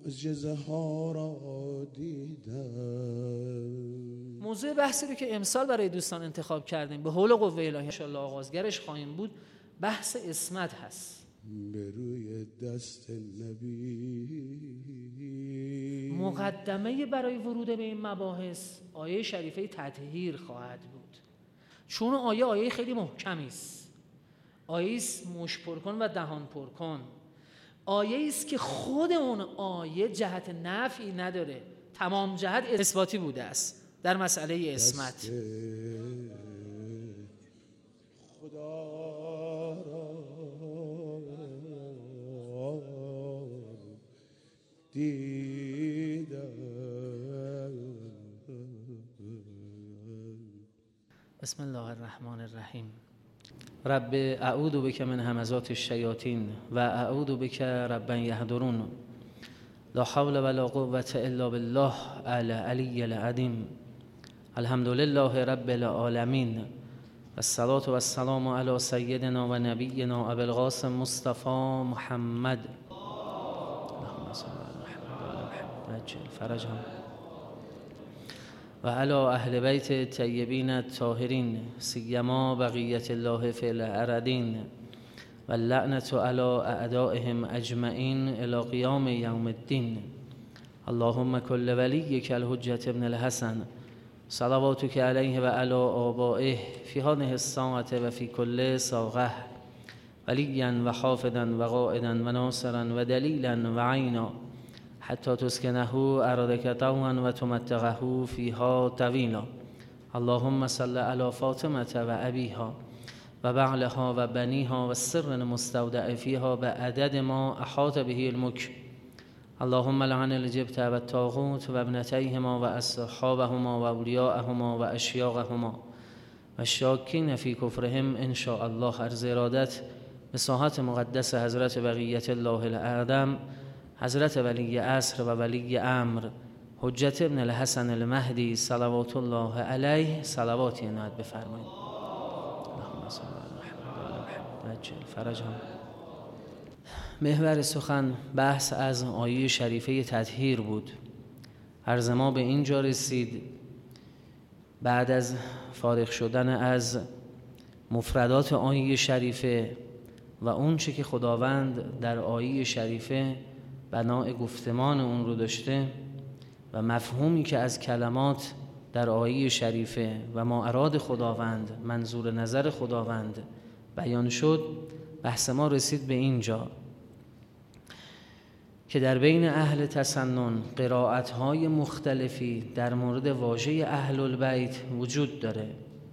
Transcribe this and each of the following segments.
معجزه ها را دیدم. موضوع بحثی رو که امسال برای دوستان انتخاب کردیم به حول قوه الهی ان شاءالله آغازگرش خواهیم بود، بحث عصمت هست. به روی دست نبی. مقدمه برای ورود به این مباحث آیه شریفه تطهیر خواهد بود، چون آیه خیلی محکمی است. آیه است مشت پر کن و دهان پر کن. آیه است که خود اون آیه جهت نفعی نداره، تمام جهت اثباتی بوده است در مسئله عصمت. خدا دیدم. بسم الله الرحمن الرحیم. رب اعوذ بک من همزات الشیاطین و اعوذ بک رب یحضرون. لا حول ولا قوة الا بالله العلی العظیم. الحمد لله رب العالمین و الصلاة و السلام علی سیدنا و نبینا ابی القاسم مصطفی محمد. اللهم صل علی محمد و آل محمد عجل فرجهم و علی اهل بیت الطیبین الطاهرین سیما بقیة الله فی الارضین و اللعنة علی اعدائهم اجمعین الی قیام یوم الدین. اللهم کل ولیک الحجة ابن الحسن صلواتک علیه و علی آبائه فی هذه الساعة و فی کل ساعة ولیا و حافظا و قائدا و ناصرا و دلیلا و عینا حتی تسکنه ارادک طوعا و تمتعه فیها طویلا. اللهم صل علی فاطمة و ابیها و بعلها و بنیها و السر المستودع فیها بعدد ما احاط به الملک. اللهم لعن الجبت و الطاغوت و ابنتیهما و اصحابهما و اولیاءهما و اشیاقهما و الشاکین فی کفرهم ان شاء الله. عرض ارادت به ساحت مقدس حضرت بقیت الله الاعظم، حضرت ولی عصر و ولی امر حجت ابن الحسن المهدی صلوات الله علیه صلواتی عنایت بفرمایید. اللهم صل علی محمد و آل محمد عجل فرجهم. محور سخن بحث از آیه شریفه تطهیر بود. عرض ما به اینجا رسید بعد از فارغ شدن از مفردات آیه شریفه و اون چه که خداوند در آیه شریفه بناء گفتمان اون رو داشته و مفهومی که از کلمات در آیه شریفه و ما اراد خداوند، منظور نظر خداوند بیان شد، بحث ما رسید به اینجا که در بین اهل تسنن قرائت‌های مختلفی در مورد واژه اهل البیت وجود داره.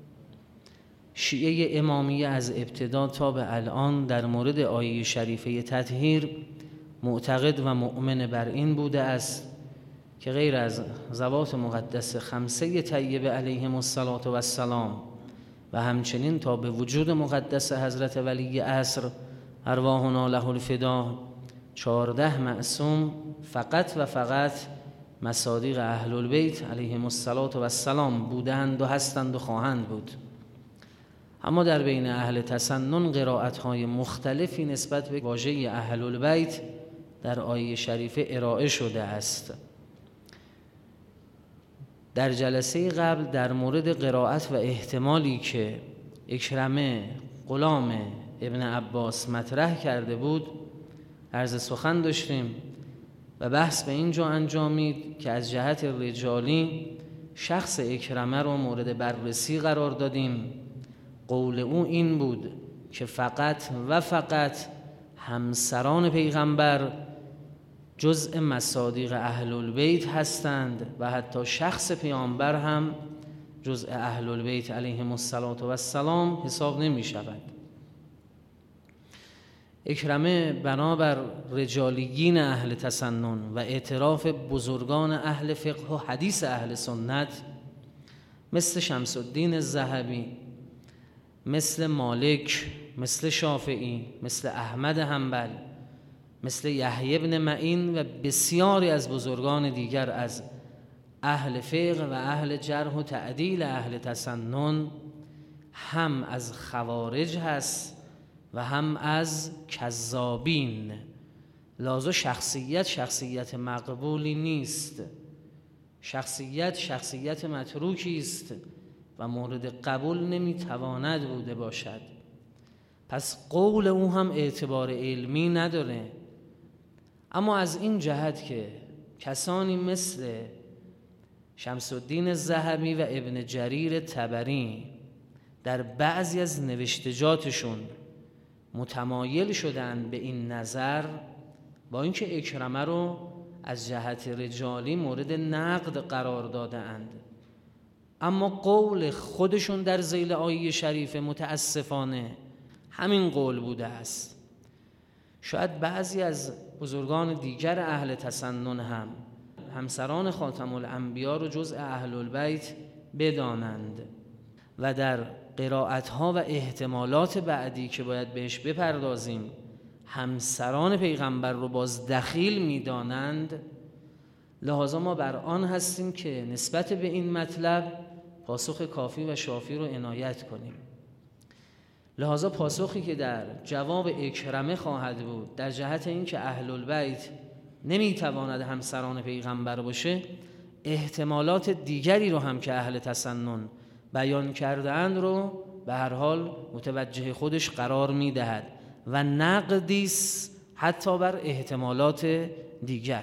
شیعه امامیه از ابتدا تا به الان در مورد آیه شریفه تطهیر معتقد و مؤمن بر این بوده است که غیر از ذوات مقدس خمسه طیبه علیهم الصلاة و السلام و همچنین تا به وجود مقدس حضرت ولی عصر ارواحنا له الفدا 14 معصوم فقط و فقط مصادیق اهل البیت علیهم الصلاة و السلام بودند و هستند و خواهند بود. اما در بین اهل تسنن قرائت‌های مختلفی نسبت به واژه اهل البیت در آیه شریفه ارائه شده است. در جلسه قبل در مورد قرائت و احتمالی که اکرمه غلام ابن عباس مطرح کرده بود عرض سخن داشتیم و بحث به اینجا انجامید که از جهت رجالی شخص اکرمه رو مورد بررسی قرار دادیم. قول او این بود که فقط و فقط همسران پیغمبر جزء مصادیق اهل البیت هستند و حتی شخص پیامبر هم جزء اهل البیت علیهم الصلاة و السلام حساب نمی شود. اکرمه بنابر رجالیین اهل تسنن و اعتراف بزرگان اهل فقه و حدیث اهل سنت مثل شمس الدین الذهبی، مثل مالک، مثل شافعی، مثل احمد حنبل، مثل یحیی بن معین و بسیاری از بزرگان دیگر از اهل فقه و اهل جرح و تعدیل اهل تسنن هم از خوارج هست و هم از کذابین. لذا شخصیت مقبولی نیست. شخصیت متروکی است و مورد قبول نمیتواند بوده باشد. پس قول او هم اعتبار علمی نداره. اما از این جهت که کسانی مثل شمس الدین الذهبی و ابن جریر طبری در بعضی از نوشتجاتشون متمایل شدند به این نظر، با اینکه اکرمه رو از جهت رجالی مورد نقد قرار داده اند، اما قول خودشون در ذیل آیه شریفه متاسفانه همین قول بوده است. شاید بعضی از بزرگان دیگر اهل تسنن هم همسران خاتم الانبیا رو جزء اهل البیت بدانند و در قرائت‌ها و احتمالات بعدی که باید بهش بپردازیم همسران پیغمبر رو باز دخیل می‌دانند. لذا ما بر آن هستیم که نسبت به این مطلب پاسخ کافی و شافی رو عنایت کنیم. لذا پاسخی که در جواب اکرمه خواهد بود در جهت این که اهل البیت نمیتواند همسران پیغمبر باشه، احتمالات دیگری رو هم که اهل تسنن بیان کرده‌اند رو به هر حال متوجه خودش قرار میدهد و نقدیست حتی بر احتمالات دیگر.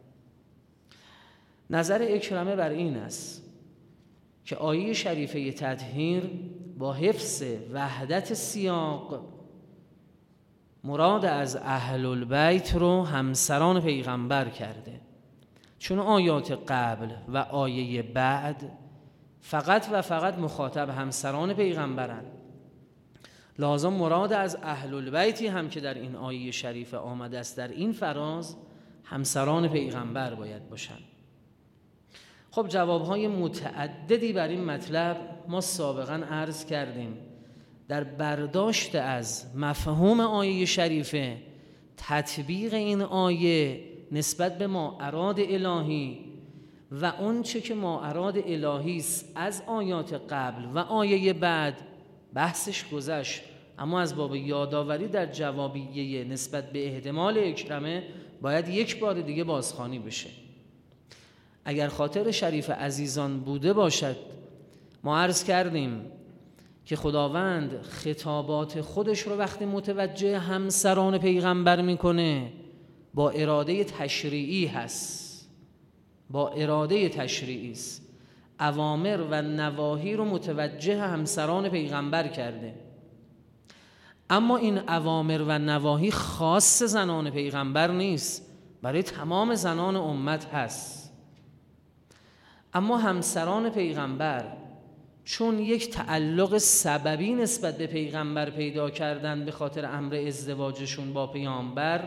نظر اکرمه بر این است که آیه شریفه تطهیر با حفظ وحدت سیاق مراد از اهل البیت رو همسران پیغمبر کرده، چون آیات قبل و آیه بعد فقط و فقط مخاطب همسران پیغمبرند. لازم مراد از اهل البیتی هم که در این آیه شریفه آمده است در این فراز همسران پیغمبر باید باشند. خب جوابهای متعددی بر این مطلب ما سابقا عرض کردیم. در برداشت از مفهوم آیه شریفه، تطبیق این آیه نسبت به ما اراد الهی و اون چه که ما اراد الهی است از آیات قبل و آیه بعد بحثش گذشت، اما از باب یادآوری در جوابیه نسبت به احتمال اکرمه باید یک بار دیگه بازخوانی بشه. اگر خاطر شریف عزیزان بوده باشد، ما عرض کردیم که خداوند خطابات خودش رو وقتی متوجه همسران پیغمبر میکنه با اراده تشریعی هست، با اراده تشریعی است. اوامر و نواهی رو متوجه همسران پیغمبر کرده، اما این اوامر و نواهی خاص زنان پیغمبر نیست، برای تمام زنان امت هست. اما همسران پیغمبر چون یک تعلق سببی نسبت به پیغمبر پیدا کردن به خاطر امر ازدواجشون با پیامبر،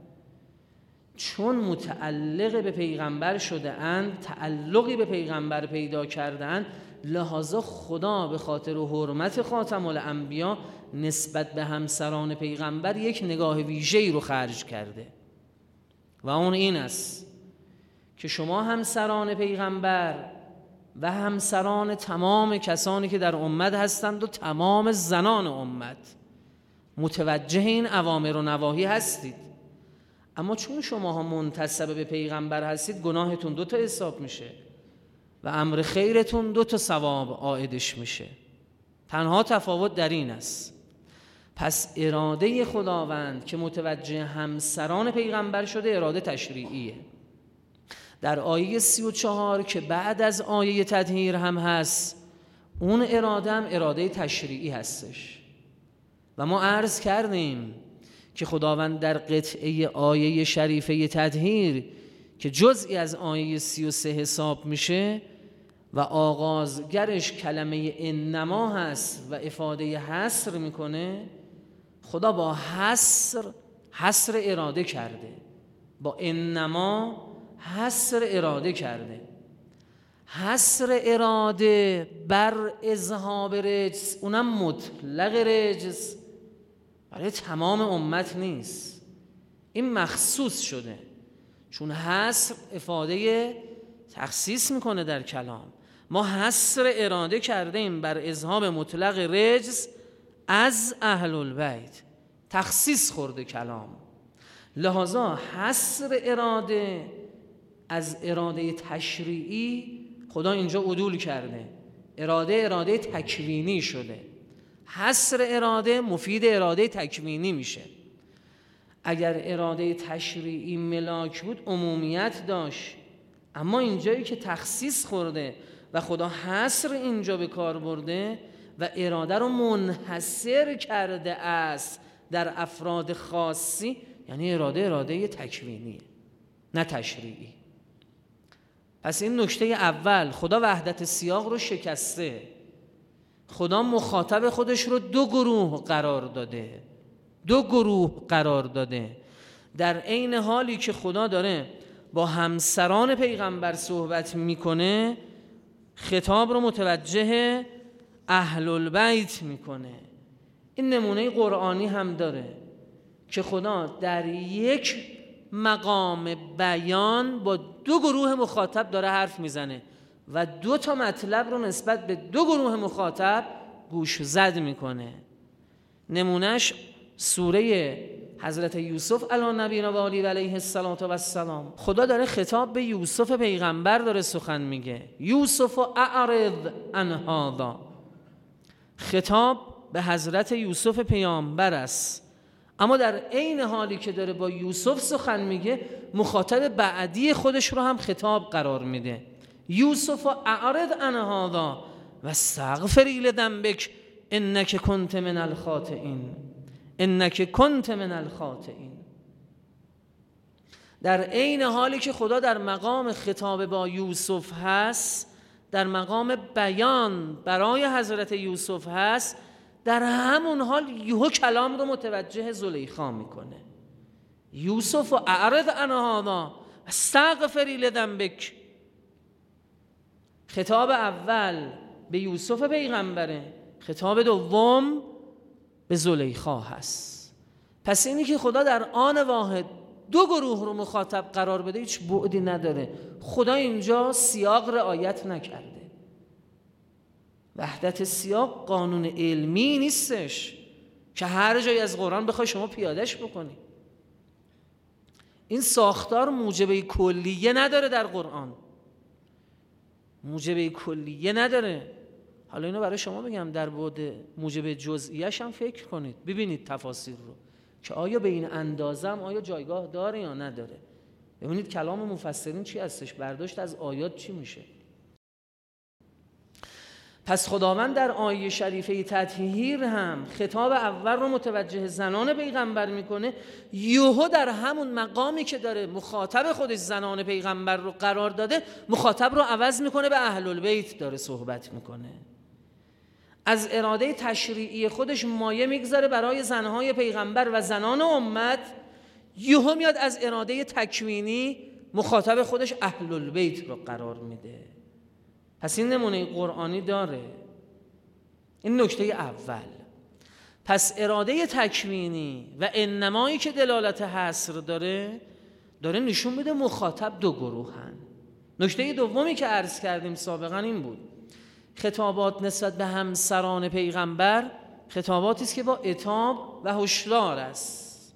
چون متعلق به پیغمبر شده اند، تعلقی به پیغمبر پیدا کردن، لذا خدا به خاطر حرمت خاتم الانبیا نسبت به همسران پیغمبر یک نگاه ویژه‌ای رو خرج کرده و اون این است که شما همسران پیغمبر و همسران تمام کسانی که در امت هستند و تمام زنان امت متوجه این اوامر و نواهی هستید، اما چون شماها منتسب به پیغمبر هستید گناهتون 2 تا حساب میشه و امر خیرتون 2 تا ثواب عائدش میشه. تنها تفاوت در این است. پس اراده خداوند که متوجه همسران پیغمبر شده اراده تشریعیه. در آیه 34 که بعد از آیه تطهیر هم هست، اون اراده هم اراده تشریعی هستش و ما عرض کردیم که خداوند در قطعه آیه شریفه تطهیر که جزئی از آیه 33 حساب میشه و آغازگرش کلمه انما هست و افاده حصر میکنه، خدا با حصر اراده کرده، با انما حصر اراده کرده. حصر اراده بر اذهاب رجس، اونم مطلق رجس، برای تمام امت نیست، این مخصوص شده، چون حصر افاده تخصیص میکنه در کلام. ما حصر اراده کرده ایم بر اذهاب مطلق رجس از اهل البیت، تخصیص خورده کلام. لحاظا حصر اراده از اراده تشریعی خدا اینجا عدول کرده. اراده تکوینی شده. حصر اراده مفید اراده تکوینی میشه. اگر اراده تشریعی ملاک بود عمومیت داشت، اما اینجایی که تخصیص خورده و خدا حصر اینجا به کار برده و اراده رو منحصر کرده است در افراد خاصی، یعنی اراده تکوینیه نه تشریعی. پس این نکته اول، خدا وحدت سیاق رو شکسته. خدا مخاطب خودش رو دو گروه قرار داده. در عین حالی که خدا داره با همسران پیغمبر صحبت میکنه، خطاب رو متوجه اهل البیت میکنه. این نمونه قرآنی هم داره که خدا در یک مقام بیان با دو گروه مخاطب داره حرف میزنه و دو تا مطلب رو نسبت به دو گروه مخاطب گوش زد میکنه. نمونهش سوره حضرت یوسف علی نبینا و علیه السلام. خدا داره خطاب به یوسف پیغمبر داره سخن میگه. یوسف اعرض عن هذا. خطاب به حضرت یوسف پیامبر است، اما در عین حالی که داره با یوسف سخن میگه مخاطب بعدی خودش رو هم خطاب قرار میده. یوسف اعرض عن هذا واستغفری لذنبک انک کنت من الخاطئین. در عین حالی که خدا در مقام خطاب با یوسف هست، در مقام بیان برای حضرت یوسف هست، در همون حال یهو کلام رو متوجه زلیخا میکنه. یوسف اعرض عن هذا استغفری لذنبک. خطاب اول به یوسف پیغمبره، خطاب دوم به زلیخا هست. پس اینی که خدا در آن واحد دو گروه رو مخاطب قرار بده هیچ بعدی نداره. خدا اینجا سیاق رعایت نکرده. وحدت سیاق قانون علمی نیستش که هر جایی از قرآن بخوای شما پیادهش بکنی. این ساختار موجبه کلیه نداره در قرآن، موجبه کلیه نداره. حالا اینو برای شما بگم، در بعد موجبه جزئیش هم فکر کنید، ببینید تفاسیر رو که آیا به این اندازم آیا جایگاه داره یا نداره. ببینید کلام مفسرین چی هستش، برداشت از آیات چی میشه. پس خداوند در آیه شریفه تطهیر هم خطاب اول رو متوجه زنان پیغمبر میکنه، یهو در همون مقامی که داره مخاطب خودش زنان پیغمبر رو قرار داده، مخاطب رو عوض میکنه، به اهل البیت داره صحبت میکنه. از اراده تشریعی خودش مایه میگذاره برای زنهای پیغمبر و زنان امت، یهو میاد از اراده تکوینی مخاطب خودش اهل البیت رو قرار میده. پس این نمونه قرآنی داره. این نکته اول. پس اراده تکوینی و انمایی که دلالت حصر داره نشون بده مخاطب دو گروهن. نکته دومی که عرض کردیم سابقا این بود، خطابات نسبت به همسران پیغمبر خطاباتی است که با عتاب و هشدار است،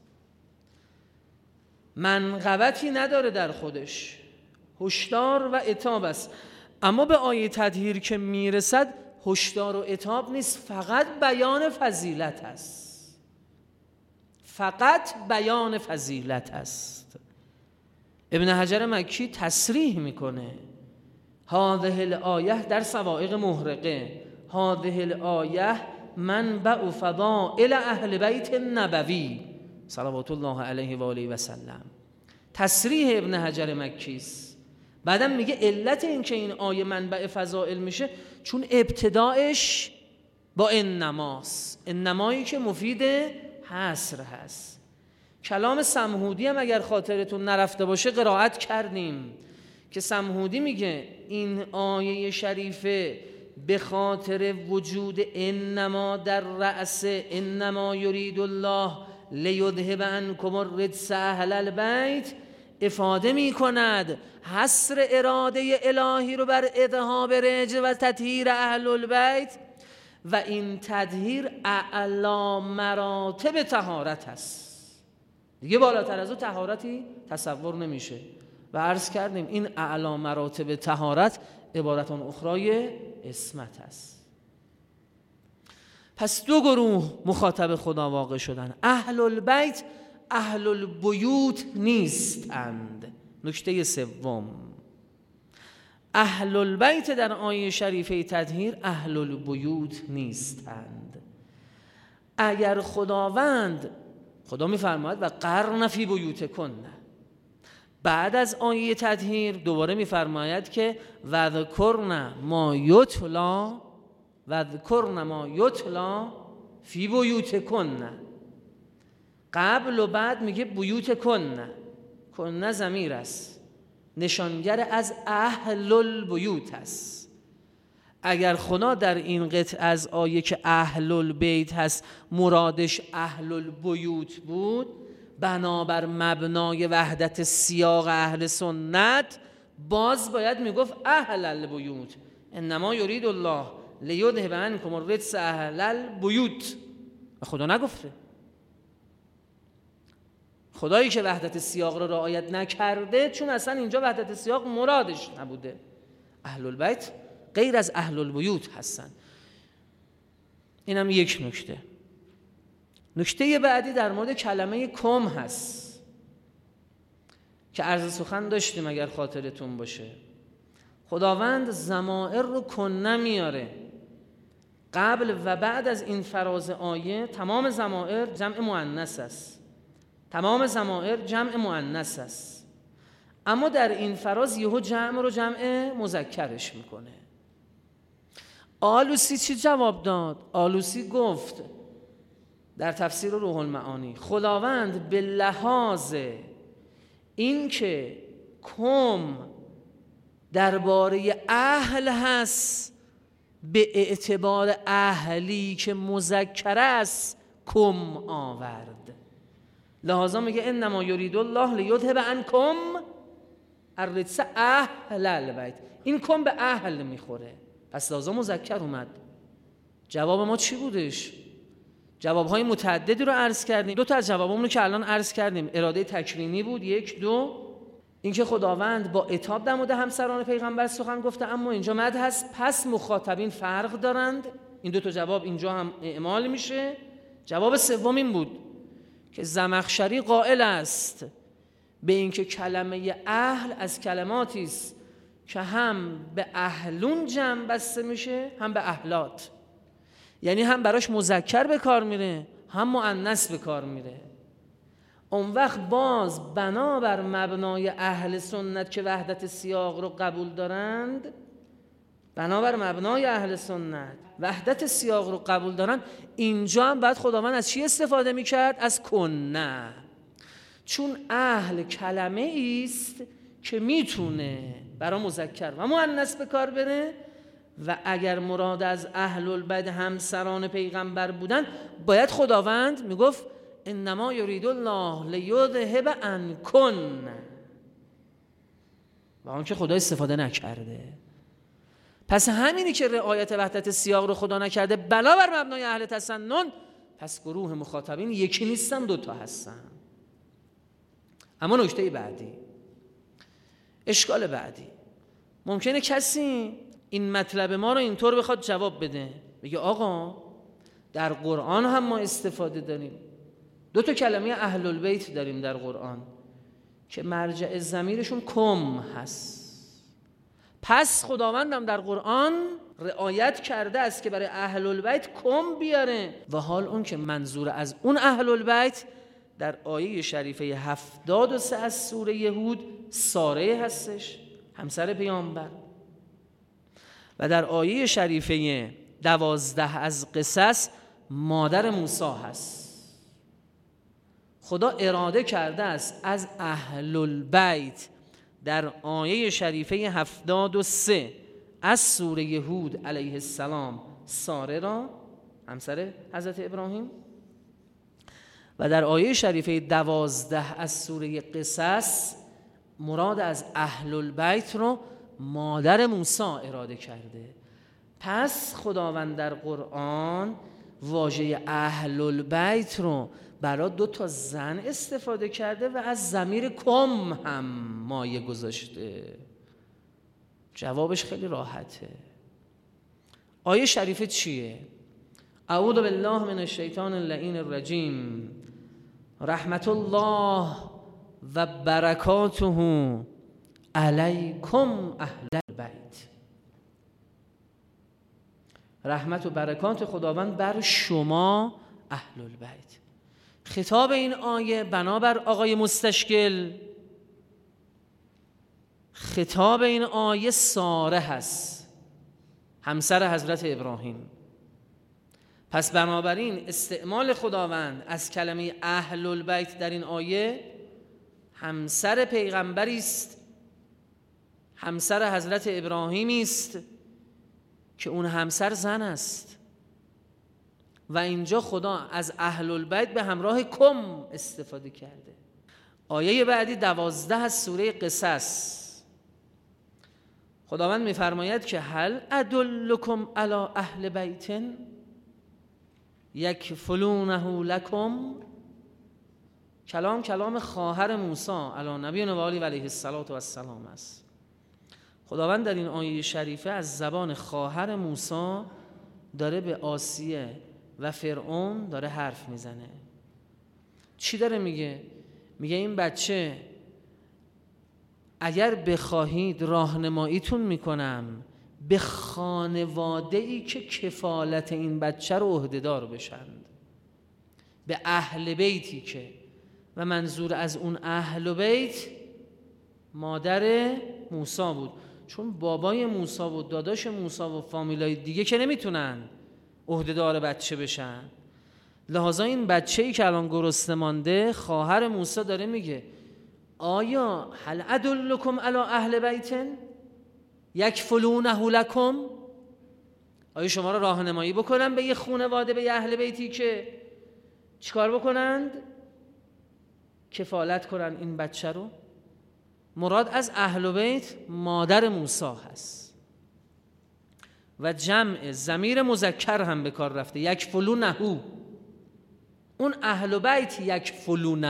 منقبتی نداره در خودش، هشدار و عتاب است. اما به آیه تطهیر که میرسد هشدار و عتاب نیست، فقط بیان فضیلت است، فقط بیان فضیلت است. ابن حجر مکی تصریح میکنه هذه الآیه در صواعق محرقه، هذه الآیه منبع فضائل اهل بیت النبوی صلوات الله علیه و آله و سلم. تصریح ابن حجر مکی است. بعدم میگه علت این که این آیه منبع فضائل میشه چون ابتدایش با انماست، انمایی که مفید حصر هست. کلام سمهودی هم اگر خاطرتون نرفته باشه قرائت کردیم که سمهودی میگه این آیه شریفه به خاطر وجود انما در رأس انما یرید الله لیذهب عنکم الرجس اهل البیت افاده می کند حصر اراده الهی رو بر اذهاب رجس و تطهیر اهل البیت، و این تطهیر اعلی مراتب طهارت است. دیگه بالاتر از اون طهارتی تصور نمیشه. و عرض کردیم این اعلی مراتب طهارت عبارت عن اخرای عصمت است. پس دو گروه مخاطب خدا واقع شدن. اهل البیت اهل البیوت نیستند. نکته سوم، اهل البیت در آیه شریفه تطهیر اهل البیوت نیستند. اگر خدا میفرماید و قرن فی بیوتکن، بعد از آیه تطهیر دوباره میفرماید که وذکرن ما یتلا فی بیوتکن. قبل و بعد میگه بیوتکن، کن ضمیر است، نشانگر از اهل البیوت است. اگر خدا در این قطعه از آیه که اهل البیت هست مرادش اهل البیوت بود، بنابر مبنای وحدت سیاق اهل سنت باز باید میگفت اهل البیوت. انما یرید الله لیذهب عنکم الرجس اهل البیوت. و خدا نگفته. خدایی که وحدت سیاق رو رعایت نکرده، چون اصلا اینجا وحدت سیاق مرادش نبوده. اهل البیت غیر از اهل البیوت هستن. اینم یک نکته. نکته بعدی در مورد کلمه کم هست که عرض سخن داشتیم اگر خاطرتون باشه. خداوند ضمائر رو کنه میاره. قبل و بعد از این فراز آیه تمام ضمائر جمع مؤنث است. اما در این فراز یهو جمع رو جمع مذکرش میکنه. آلوسی چی جواب داد؟ آلوسی گفت در تفسیر روح المعانی خداوند به لحاظ این که کم درباره اهل هست، به اعتبار اهلی که مذکر است کم آورد. لحاظا میگه انما یرید الله لیذهب عنکم الرجس اهل البیت. این کم به اهل میخوره، پس لحاظا مذکر اومد. جواب ما چی بودش؟ جوابهای متعددی رو عرض کردیم. دو تا از جوابمون رو که الان عرض کردیم اراده تکوینی بود. یک، دو، اینکه خداوند با عتاب در مورد همسران پیغمبر سخن گفته اما اینجا مدح هست، پس مخاطبین فرق دارند. این دو تا جواب اینجا هم اعمال میشه. جواب سوم این بود که زمخشری قائل است به اینکه کلمه اهل از کلماتی است که هم به اهلون جمع بسته میشه هم به اهلات، یعنی هم براش مذکر به کار میره هم مؤنث به کار میره. اون وقت باز بنابر مبنای اهل سنت که وحدت سیاق رو قبول دارند، اینجا هم باید خداوند از چی استفاده میکرد؟ از کنه. چون اهل کلمه ایست که میتونه برای مذکر و مؤنث به کار بره و اگر مراد از اهل البیت همسران پیغمبر بودن باید خداوند میگفت انما یرید الله لیذهب عنکن، و آن که خدا استفاده نکرده. پس همینی که رعایت وحدت سیاق رو خدا نکرده بنابر مبنای اهل تسنن، پس گروه مخاطبین یکی نیستن، دوتا هستن. اما نکته بعدی، اشکال بعدی، ممکنه کسی این مطلب ما رو اینطور بخواد جواب بده، بگه آقا در قرآن هم ما استفاده داریم، دو تا کلمه اهل البیت داریم در قرآن که مرجع ضمیرشون کم هست. پس خداوندم در قرآن رعایت کرده است که برای اهل البیت کم بیاره، و حال اون که منظور از اون اهل البیت در آیه شریفه 73 از سوره یهود ساره هستش، همسر پیامبر، و در آیه شریفه 12 از قصص مادر موسی هست. خدا اراده کرده است از اهل البیت در آیه شریفه 73 از سوره یهود علیه السلام ساره را، همسر حضرت ابراهیم، و در آیه شریفه 12 از سوره قصص مراد از اهل البیت رو مادر موسی اراده کرده. پس خداوند در قرآن واژه اهل البیت رو برای 2 زن استفاده کرده و از ضمیر کم هم مایه گذاشته؟ جوابش خیلی راحته. آیه شریفه چیه؟ اعوذ بالله من الشیطان اللعین الرجیم رحمت الله و برکاته علیکم اهل البیت. رحمت و برکات خداوند بر شما اهل البیت. خطاب این آیه بنابر آقای مستشکل، خطاب این آیه ساره هست، همسر حضرت ابراهیم. پس بنابراین استعمال خداوند از کلمه اهل البیت در این آیه همسر پیغمبری است، همسر حضرت ابراهیمی است که اون همسر زن است و اینجا خدا از اهل البیت به همراه کم استفاده کرده. آیه بعدی 12 از سوره قصص، خداوند می‌فرماید که هل ادلکم علی اهل بیت یکفلونه لکم. کلام خواهر موسی علی نبینا و آله و علیه السلام است. خداوند در این آیه شریفه از زبان خواهر موسی داره به آسیه و فرعون داره حرف میزنه. چی داره میگه؟ میگه این بچه اگر بخواهید راهنماییتون میکنم به خانواده‌ای که کفالت این بچه رو عهده‌دار بشند، به اهل بیتی که، و منظور از اون اهل بیت مادر موسی بود، چون بابای موسی و داداش موسی و فامیلای دیگه که نمیتونن عهده‌دار بچه بشن. لحاظا این بچه‌ای که الان گرسنه مانده، خواهر موسی داره میگه آیا هل ادلکم علی اهل بیت یکفلونه لکم، آیا شما را راهنمایی بکنم به یه خانواده، به یه اهل بیتی که چیکار بکنند؟ کفالت کنن این بچه رو. مراد از اهل بیت مادر موسی هست و جمع ضمیر مذکر هم به کار رفته، یکفلونه. اون اهل بیت یکفلونه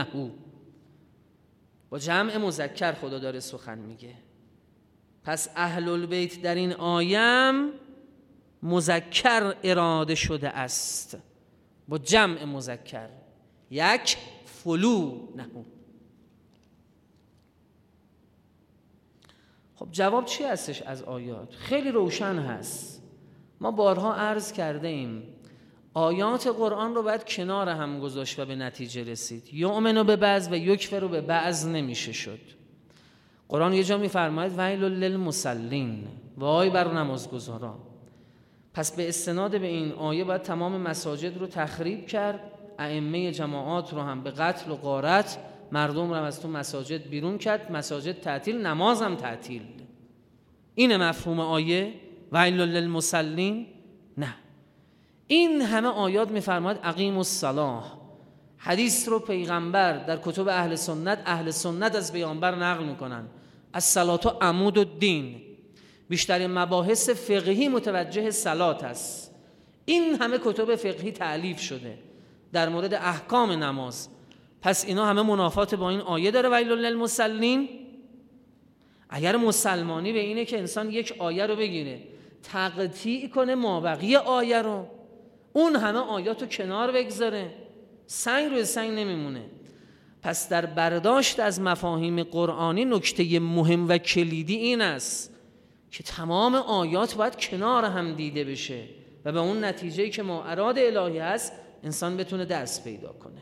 با جمع مذکر خدا داره سخن میگه. پس اهل البیت در این آیم مذکر اراده شده است با جمع مذکر، یکفلونه. خب جواب چی هستش از آیات؟ خیلی روشن هست. ما بارها عرض کرده ایم آیات قرآن رو باید کنار هم گذاشت و به نتیجه رسید. یؤمن به بعض و یکفر به بعض نمیشه شد. قرآن یه جا میفرماید ویل للمصلین، وای بر نمازگزاران. پس به استناد به این آیه باید تمام مساجد رو تخریب کرد، ائمه جماعات رو هم به قتل و غارت، مردم رو از تو مساجد بیرون کرد، مساجد تعطیل، نماز هم تعطیل. اینه مفهوم آیه ویل للمصلین؟ نه، این همه آیات میفرماید اقیموا الصلاة. حدیث رو پیغمبر در کتب اهل سنت از پیغمبر نقل میکنن الصلاة عمود الدین. بیشترین مباحث فقهی متوجه صلات است. این همه کتب فقهی تألیف شده در مورد احکام نماز. پس اینا همه منافات با این آیه داره ویل للمصلین. اگر مسلمانی به اینه که انسان یک آیه رو بگیره تقطیع کنه مابقی آیه رو، اون همه آیاتو کنار بگذاره، سنگ روی سنگ نمیمونه. پس در برداشت از مفاهیم قرآنی نکته مهم و کلیدی این است که تمام آیات باید کنار هم دیده بشه و به اون نتیجه‌ای که مراد الهی هست انسان بتونه دست پیدا کنه.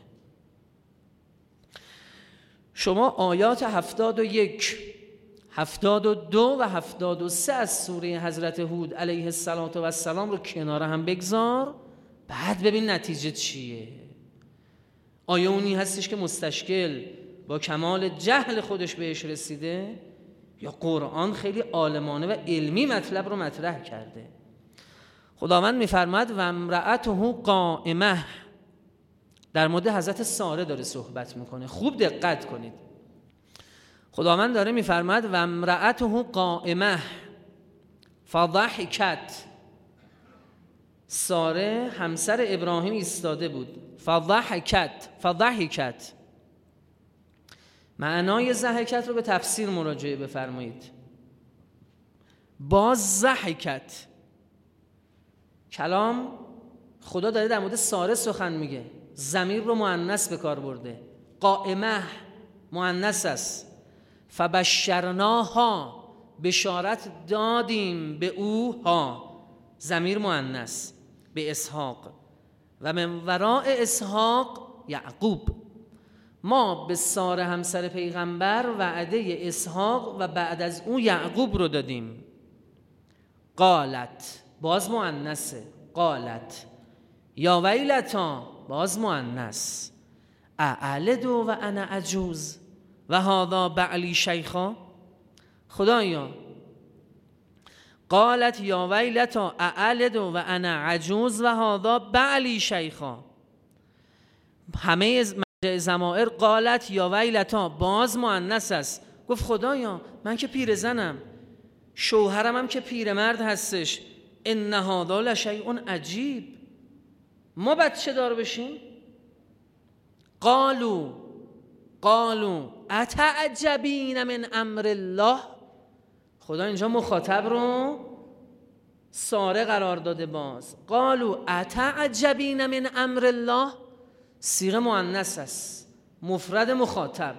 شما آیات 71 72 و 73 از سوره حضرت هود علیه السلام رو کنار هم بگذار، بعد ببین نتیجه چیه. آیا اونی هستش که مستشکل با کمال جهل خودش بهش رسیده، یا قرآن خیلی عالمانه و علمی مطلب رو مطرح کرده؟ خداوند میفرماد و امرأته قائمه، در مورد حضرت ساره داره صحبت میکنه. خوب دقت کنید. خداوند داره میفرماد و امرأته قائمه فضحکت. ساره همسر ابراهیم ایستاده بود. فضحکت. معنای ضحکت رو به تفسیر مراجعه بفرمایید. باز ضحکت. کلام خدا داره در مورد ساره سخن میگه، ضمیر رو مؤنث به کار برده. قائمه مؤنث است. فبشرناها، بشارت دادیم به او، ها ضمیر مؤنث، به اسحاق، و من وراء اسحاق یعقوب. ما به ساره همسر پیغمبر وعده اسحاق و بعد از او یعقوب رو دادیم. قالت، باز مؤنثه، قالت یا ویلتا، باز مؤنث، اعلد و انا عجوز و هذا بعلی شیخا. خدایا، قالت یا ویلتا اعلد و انا عجوز و هذا بعلی شیخا. همه ضمائر قالت یا ویلتا باز مؤنث است. گفت خدایا من که پیرزنم، شوهرم هم که پیرمرد هستش. ان هذا لشیء عجیب، ما بچه دار بشیم؟ قالوا اتعجبین من امر الله. خدا اینجا مخاطب رو ساره قرار داده. باز قالوا اتعجبین من امر الله، صیغه مؤنث است، مفرد مخاطب.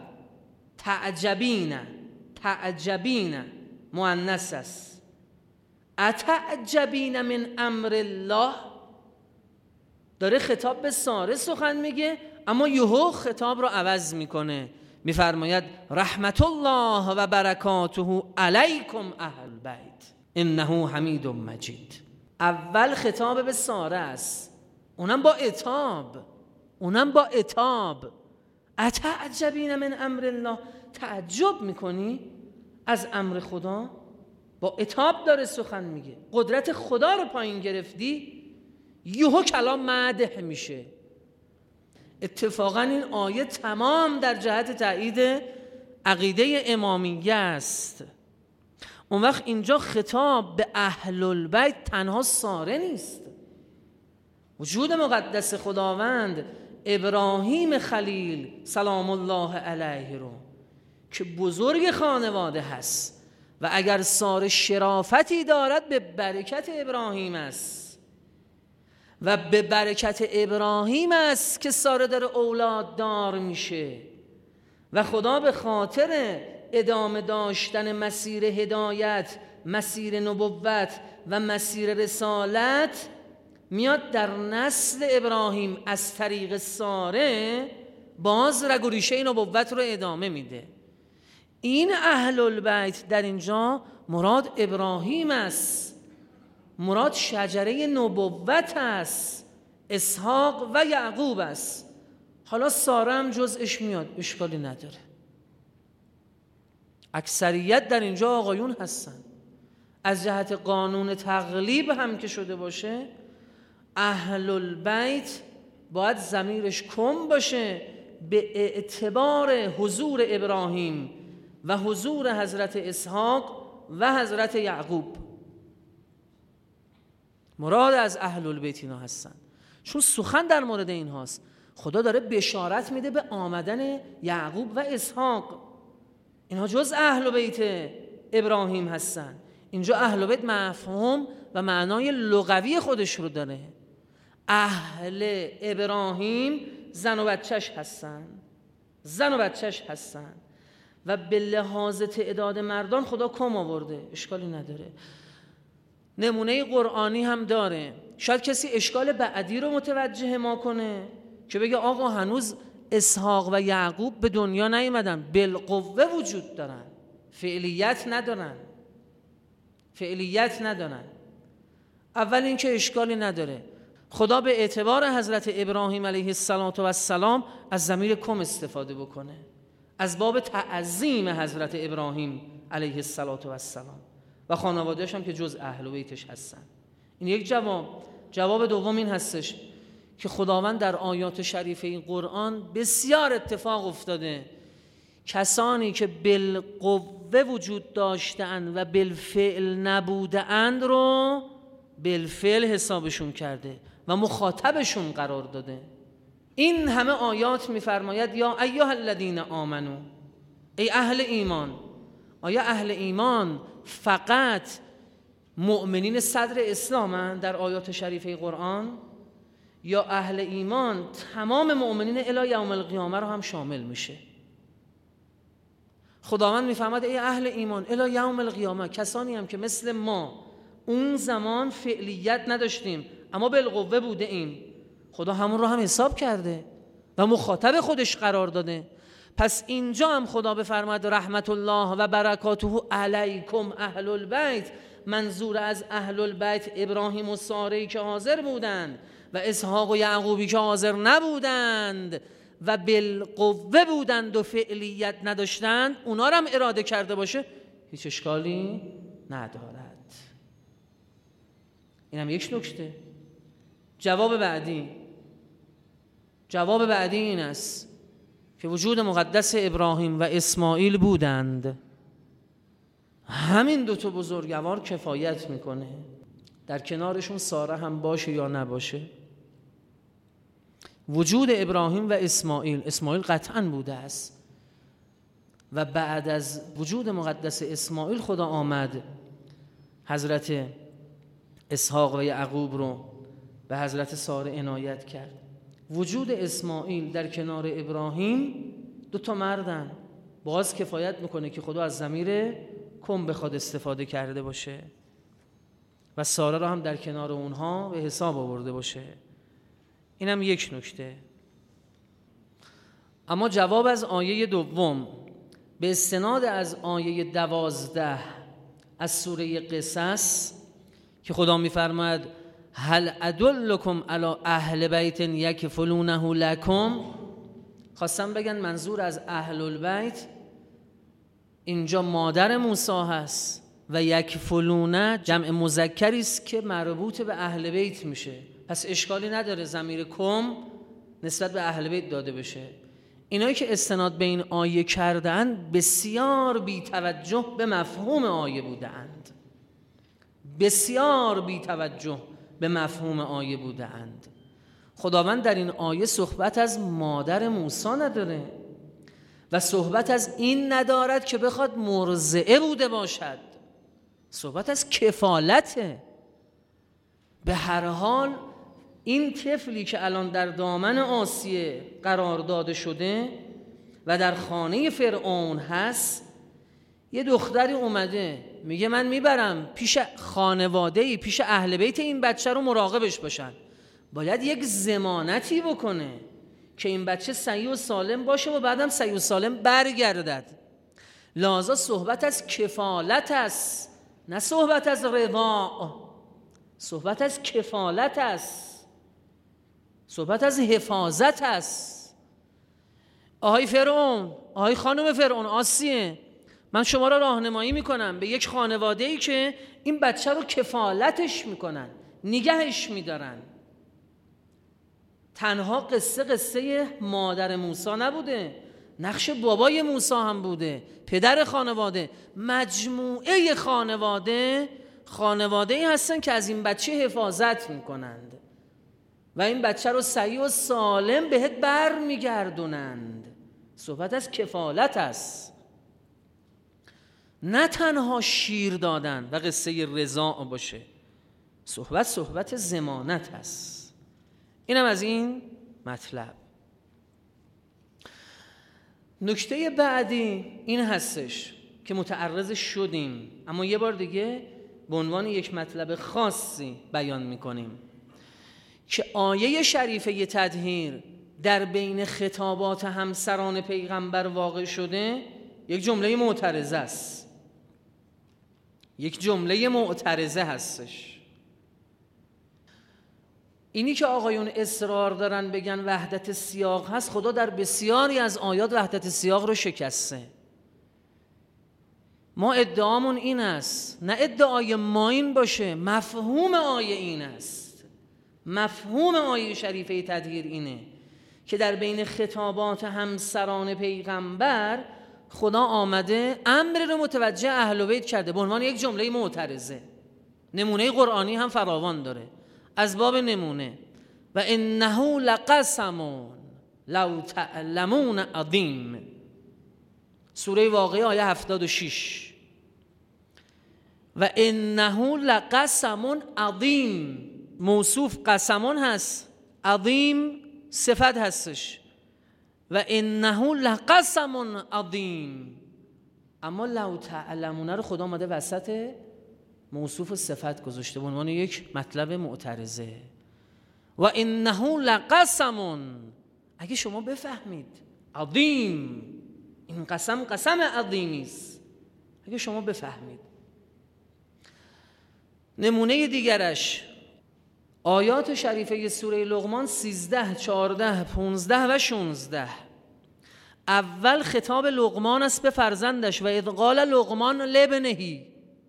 تعجبین مؤنث است. اتعجبین من امر الله، داره خطاب به ساره سخن میگه، اما یهو خطاب رو عوض میکنه، میفرماید رحمت الله و برکاته علیکم اهل بیت انه حمید مجید. اول خطاب به ساره است، اونم با عتاب. اتعجبین من امر الله، تعجب میکنی از امر خدا؟ با عتاب داره سخن میگه. قدرت خدا رو پایین گرفتی، یهو کلام مدح میشه. اتفاقا این آیه تمام در جهت تایید عقیده امامیه است. اون وقت اینجا خطاب به اهل البیت تنها ساره نیست، وجود مقدس خداوند ابراهیم خلیل سلام الله علیه رو که بزرگ خانواده هست و اگر ساره شرافتی دارد به برکت ابراهیم است و به برکت ابراهیم است که ساره داره اولاد دار میشه و خدا به خاطر ادامه داشتن مسیر هدایت، مسیر نبوت و مسیر رسالت میاد در نسل ابراهیم از طریق ساره باز رگ و ریشه نبوت رو ادامه میده. این اهل البیت در اینجا مراد ابراهیم است، مراد شجره نبوت است، اسحاق و یعقوب است. حالا ساره هم جزءش میاد، اشکالی نداره. اکثریت در اینجا آقایون هستن. از جهت قانون تقلیب هم که شده باشه، اهل البیت باید ضمیرش کم باشه به اعتبار حضور ابراهیم و حضور حضرت اسحاق و حضرت یعقوب. مراد از اهل البیت اینا هستن، چون سخن در مورد این هاست. خدا داره بشارت میده به آمدن یعقوب و اسحاق. اینها جز اهل بیت ابراهیم هستن. اینجا اهل بیت مفهوم و معنای لغوی خودش رو داره. اهل ابراهیم زن و بچهش هستن و به لحاظ تعداد مردان خدا کم آورده، اشکالی نداره. نمونه قرآنی هم داره. شاید کسی اشکال بعدی رو متوجه ما کنه که بگه آقا هنوز اسحاق و یعقوب به دنیا نیومدن، بالقوه وجود دارن، فعلیت ندارن. اول این که اشکالی نداره. خدا به اعتبار حضرت ابراهیم علیه السلام از ضمیر کم استفاده بکنه، از باب تعظیم حضرت ابراهیم علیه السلام و خانواده‌اش هم که جز اهل بیتش هستن. این یک جواب دوم این هستش که خداوند در آیات شریفه این قرآن بسیار اتفاق افتاده کسانی که بالقوه وجود داشتند و بالفعل نبودند رو بالفعل حسابشون کرده و مخاطبشون قرار داده. این همه آیات میفرماید یا ایها الذین آمنو، ای اهل ایمان. آیا اهل ایمان فقط مؤمنین صدر اسلامن در آیات شریفه قرآن، یا اهل ایمان تمام مؤمنین الی یوم القیامه رو هم شامل میشه؟ خداوند میفرماید ای اهل ایمان الی یوم القیامه، کسانی هم که مثل ما اون زمان فعلیت نداشتیم اما بالقوه بوده ایم، خدا همون رو هم حساب کرده و مخاطب خودش قرار داده. پس اینجا هم خدا بفرماید رحمت الله و برکاته علیکم اهل البیت، منظور از اهل البیت ابراهیم و ساره که حاضر بودند و اسحاق و یعقوبی که حاضر نبودند و بالقوه بودند و فعلیت نداشتند، اونا رو هم اراده کرده باشه هیچ اشکالی ندارد. این هم یک نکته. جواب بعدی این است که وجود مقدس ابراهیم و اسماعیل بودند، همین دو تا بزرگوار کفایت میکنه. در کنارشون ساره هم باشه یا نباشه، وجود ابراهیم و اسماعیل قطعاً بوده است و بعد از وجود مقدس اسماعیل خدا آمد حضرت اسحاق و یعقوب رو به حضرت ساره عنایت کرد. وجود اسماعیل در کنار ابراهیم دو تا مردن، باز کفایت میکنه که خدا از ضمیر کم بخواد استفاده کرده باشه و ساره را هم در کنار اونها به حساب آورده باشه. اینم یک نکته. اما جواب از آیه دوم به استناد از آیه 12 از سوره قصص که خدا میفرماید هل ادلکم علی اهل بیت یکفلونه لکم، خواستم بگن منظور از اهل البیت اینجا مادر موسی هست و یکفلونه جمع مذکری است که مربوط به اهل بیت میشه، پس اشکالی نداره ضمیر کم نسبت به اهل بیت داده بشه. اینایی که استناد به این آیه کردند بسیار بی توجه به مفهوم آیه بودند، بسیار بی توجه به مفهوم آیه بودند. خداوند در این آیه صحبت از مادر موسی نداره و صحبت از این ندارد که بخواد مرضعه بوده باشد، صحبت از کفالته. به هر حال این طفلی که الان در دامن آسیه قرار داده شده و در خانه فرعون هست، یه دختری اومده میگه من میبرم پیش خانواده‌ای، پیش اهل بیت این بچه رو مراقبش باشن، باید یک ضمانتی بکنه که این بچه صحیح و سالم باشه و بعدم صحیح و سالم برگردد. لذا صحبت از کفالت است، نه صحبت از رضاع، صحبت از کفالت است، صحبت از حفاظت است. آهای فرعون، آهای خانم فرعون آسیه، من شما را راهنمایی میکنم به یک خانواده‌ای که این بچه رو کفالتش میکنن، نگهش میدارن. تنها قصه مادر موسی نبوده، نقش بابای موسی هم بوده، پدر خانواده، مجموعه خانواده‌ای هستن که از این بچه حفاظت میکنند و این بچه رو صحیح و سالم بهت بر میگردونند. صحبت از کفالت است، نه تنها شیر دادن و قصه رضاع باشه، صحبت ضمانت است. اینم از این مطلب. نکته بعدی این هستش که متعرض شدیم اما یه بار دیگه به عنوان یک مطلب خاصی بیان میکنیم که آیه شریفه تطهیر در بین خطابات همسران پیغمبر واقع شده یک جمله معترضه است، یک جمله معترضه هستش. اینی که آقایون اصرار دارن بگن وحدت سیاق هست، خدا در بسیاری از آیات وحدت سیاق رو شکسته. ما ادعامون این است، نه ادعای ما این باشه، مفهوم آیه این است، مفهوم آیه شریفه تطهیر اینه که در بین خطابات همسران پیغمبر خدا آمده امر رو متوجه اهل بیت کرده به عنوان یک جمله معترضه. نمونه قرآنی هم فراوان داره. از باب نمونه و انه لقسم لو تعلمون عظیم، سوره واقعه آیه 76. و انه لقسم عظیم، موصوف قسمون هست، عظیم صفت هستش. و انه لقسم عظیم، اما لو تعلمون رو خدا آمده وسط موصوف و صفت گذاشته به عنوان یک مطلب معترضه. و انه لقسم، اگه شما بفهمید عظیم، این قسم قسم عظیمی است، اگه شما بفهمید. نمونه دیگرش آیات شریفه سوره لقمان 13 14 15 و 16. اول خطاب لقمان است به فرزندش، و اذ قال لقمان لابنه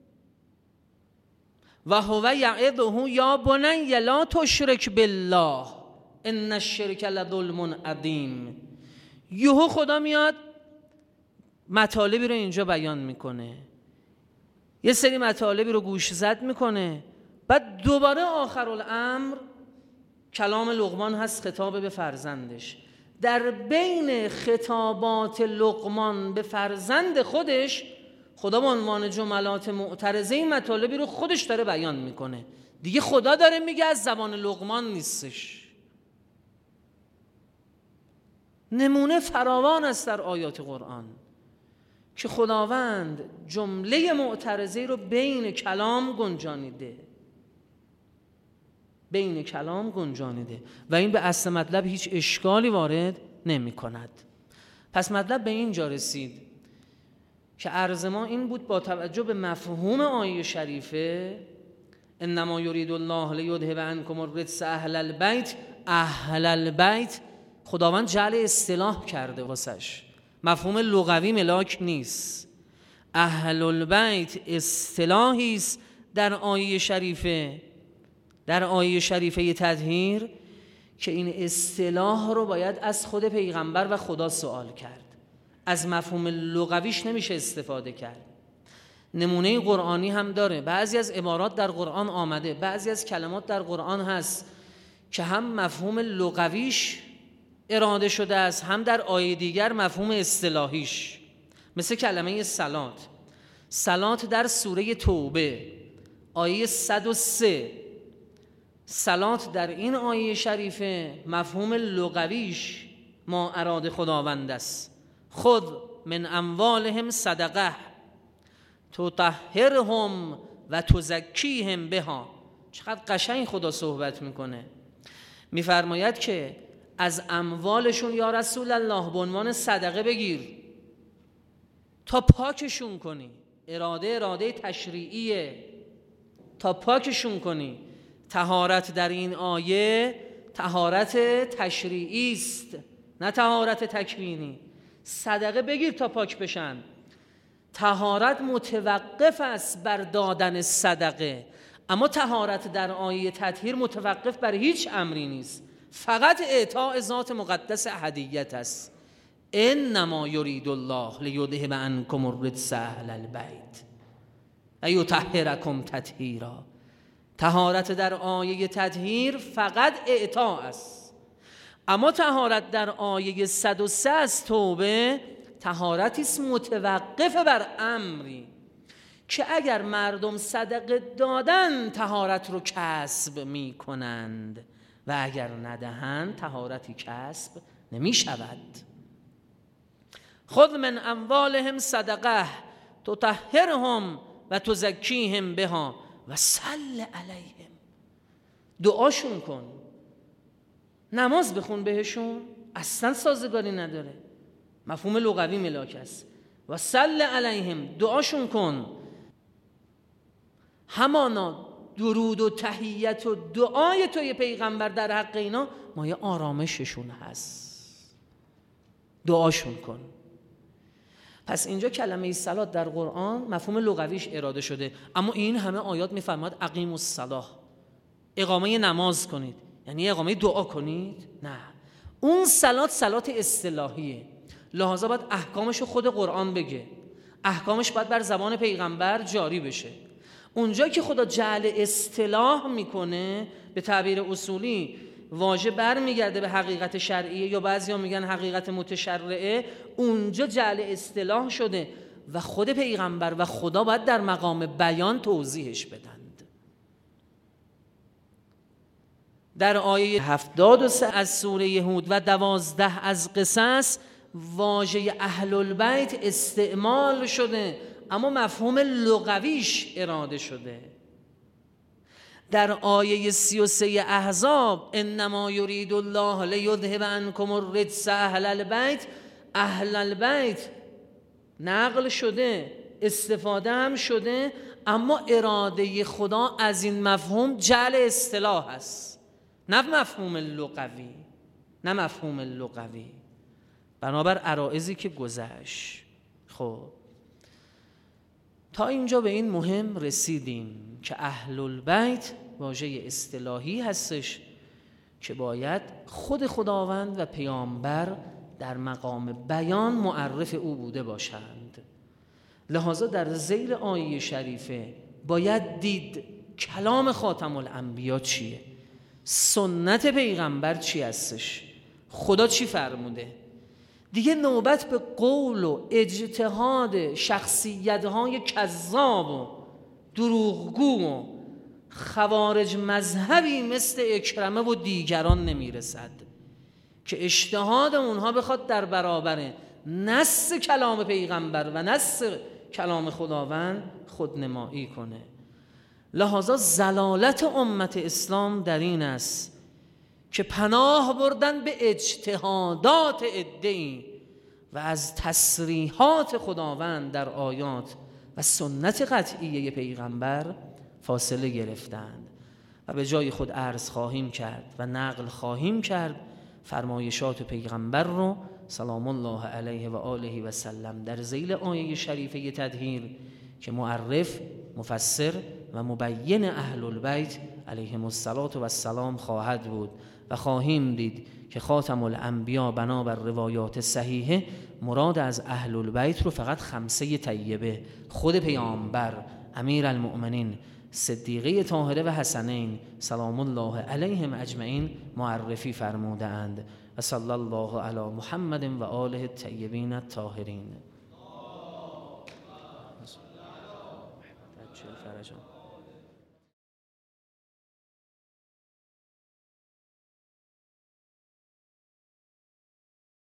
و هو یعظه یا بنی لا تشرک بالله ان الشرک لظلم عظیم. یهو خدا میاد مطالبی رو اینجا بیان میکنه، یه سری مطالبی رو گوش زد میکنه، بعد دوباره آخر الامر کلام لقمان هست خطاب به فرزندش. در بین خطابات لقمان به فرزند خودش خدا به عنوان جملات معترضه این مطالبی رو خودش داره بیان میکنه. دیگه خدا داره میگه، از زبان لقمان نیستش. نمونه فراوان است در آیات قرآن که خداوند جمله معترضه رو بین کلام گنجانیده و این به اصل مطلب هیچ اشکالی وارد نمی کند. پس مطلب به اینجا رسید که عرض ما این بود با توجه به مفهوم آیه شریفه انما یرید الله لیذهب عنکم الرجس اهل البیت. اهل البیت خداوند جعل اصطلاح کرده واسش، مفهوم لغوی ملاک نیست. اهل البیت اصطلاحی است در آیه شریفه تطهیر که این اصطلاح رو باید از خود پیغمبر و خدا سوال کرد، از مفهوم لغویش نمیشه استفاده کرد. نمونه قرآنی هم داره، بعضی از عبارات در قرآن آمده، بعضی از کلمات در قرآن هست که هم مفهوم لغویش اراده شده است، هم در آیه دیگر مفهوم اصطلاحیش. مثل کلمه صلات در سوره توبه آیه 103. صلات در این آیه شریفه مفهوم لغویش ما اراده خداوند است. خذ من اموالهم صدقه تطهرهم و تزکیهم بها. چقدر قشنگ خدا صحبت میکنه، میفرماید که از اموالشون یا رسول الله به عنوان صدقه بگیر تا پاکشون کنی. اراده تشریعیه، تا پاکشون کنی. طهارت در این آیه طهارت تشریعی است، نه طهارت تکوینی. صدقه بگیر تا پاک بشن. طهارت متوقف است بر دادن صدقه، اما طهارت در آیه تطهیر متوقف بر هیچ امری نیست، فقط اعطاء ذات مقدس احدیت است. انما یرید الله لیذهب عنکم الرجس اهل البیت و یطهرکم تطهیرا. طهارت در آیه تطهیر فقط اعطاء است، اما طهارت در آیه 103 از توبه طهارتی است متوقف بر امری که اگر مردم صدقه دادن طهارت رو کسب می کنند و اگر ندهند طهارتی کسب نمی شود. خذ من اموالهم صدقه تطهرهم و تزکیهم بها و صل علیهم. دعاشون کن، نماز بخون بهشون، اصلا سازگاری نداره، مفهوم لغوی ملاک است. و صل علیهم، دعاشون کن. همانا درود و تحیت و دعای توی پیغمبر در حق اینا مایه آرامششون هست، دعاشون کن. پس اینجا کلمه صلات در قرآن مفهوم لغویش اراده شده، اما این همه آیات میفرماد اقیموا الصلاة، اقامه نماز کنید، یعنی اقامه دعا کنید؟ نه، اون صلات اصطلاحیه، لحاظا باید احکامش خود قرآن بگه، احکامش باید بر زبان پیغمبر جاری بشه. اونجا که خدا جعل اصطلاح میکنه، به تعبیر اصولی واژه برمیگرده به حقیقت شرعیه یا بعضیا میگن حقیقت متشرعه، اونجا جعل اصطلاح شده و خود پیغمبر و خدا باید در مقام بیان توضیحش بدند. در آیه 73 از سوره هود و 12 از قصص واژه اهل البیت استعمال شده، اما مفهوم لغویش اراده شده. در آیه 33 احزاب انما یرید الله لیذهب عنکم الرجس اهل البیت، اهل البیت نقل شده، استفاده هم شده، اما اراده خدا از این مفهوم جعل اصطلاح است، نه مفهوم لغوی، نه مفهوم لغوی. بنابر عرائضی که گذشت. خب تا اینجا به این مهم رسیدیم که اهل البیت واژه اصطلاحی هستش که باید خود خداوند و پیامبر در مقام بیان معرف او بوده باشند. لذا در ذیل آیه شریفه باید دید کلام خاتم الانبیا چیه، سنت پیغمبر چی هستش، خدا چی فرموده. دیگه نوبت به قول و اجتهاد شخصیت‌های کذاب و دروغگو و خوارج مذهبی مثل اکرمه و دیگران نمیرسد که اجتهاد اونها بخواد در برابر نص کلام پیغمبر و نص کلام خداوند خودنمایی کنه. لذا ضلالت امت اسلام در این است که پناه بردن به اجتهادات عده‌ای و از تصریحات خداوند در آیات و سنت قطعیه پیغمبر فاصله گرفتند و به جای خود عرض خواهیم کرد و نقل خواهیم کرد فرمایشات پیغمبر رو سلام الله علیه و آله و سلم در ذیل آیه شریفه تطهیر که معرف، مفسر و مبین اهل البیت علیهم السلام خواهد بود و خواهیم دید که خاتم الانبیا بنابر روایات صحیحه مراد از اهل البیت رو فقط خمسه طیبه، خود پیامبر، امیر المؤمنین، صدیقه طاهره و حسنین سلام الله علیهم اجمعین معرفی فرموده اند. و صلی الله علی محمد و آله الطیبین الطاهرین.